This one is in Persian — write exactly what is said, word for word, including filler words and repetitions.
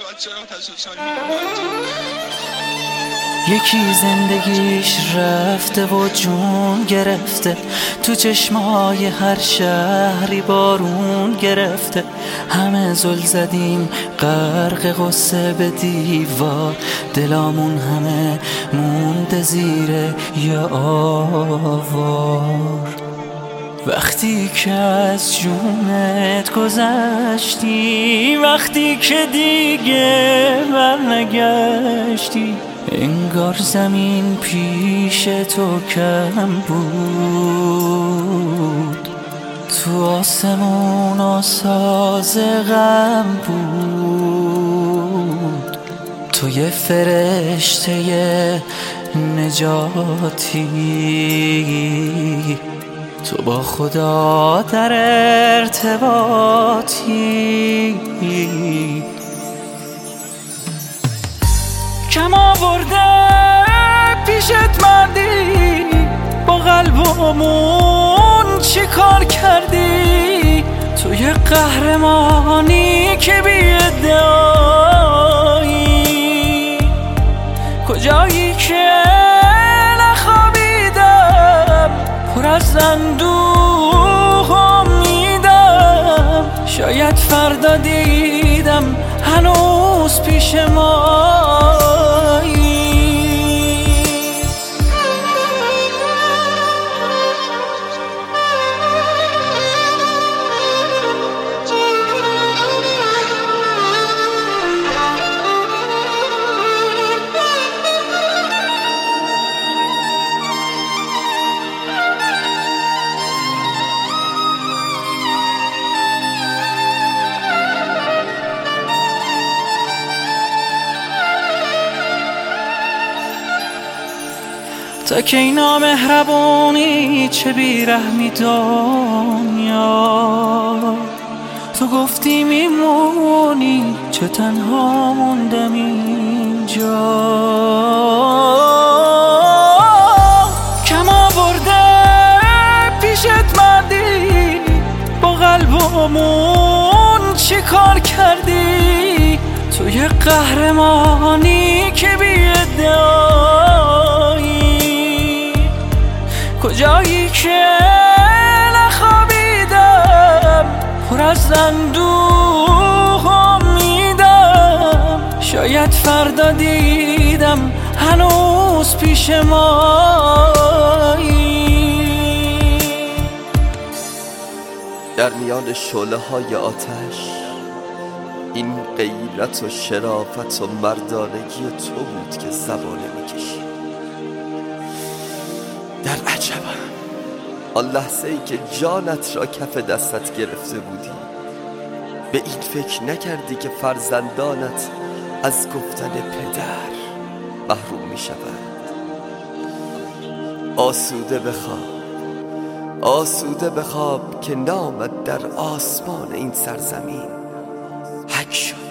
یکی زندگیش رفته و جون گرفته، تو چشمای هر شهری بارون گرفته. همه زل زدیم غرق غصه به دیوار، دلامون همه مونده زیر یه آوار. وقتی که از جونت گذشتی، وقتی که دیگه برنگشتی، انگار زمین پیش تو کم بود، تو آسمون آساز غم بود. تو یه فرشته نجاتی، تو با خدا در ارتباطی. کم آورده پیشت مردی، با قلبمون چی کار کردی؟ تو یه قهرمانی که بی ادعایی، کجایی که نخوابیدم پر از اندوه امیدم. شاید فردا دیدم هنوز پیش مایی. تا که اینا مهربونی چه بیرحمی دنیا، تو گفتی میمونی چه تنها موندم اینجا. کم آورده پیشت مردی، با قلبمون چی کار کردی؟ تو یه قهرمانی که بی ادعایی، کجایی که نخوابیدم پر از اندوه امیدم. شاید فردا دیدم هنوز پیش مایی. در میان شعله های آتش این غیرت و شرافت و مردانگی تو بود که زبانه میکشی. در عجبم آن لحظه ای که جانت را کف دستت گرفته بودی، به این فکر نکردی که فرزندانت از گفتن پدر محروم می شود. آسوده بخواب، آسوده بخواب که نامت در آسمان این سرزمین حک شد.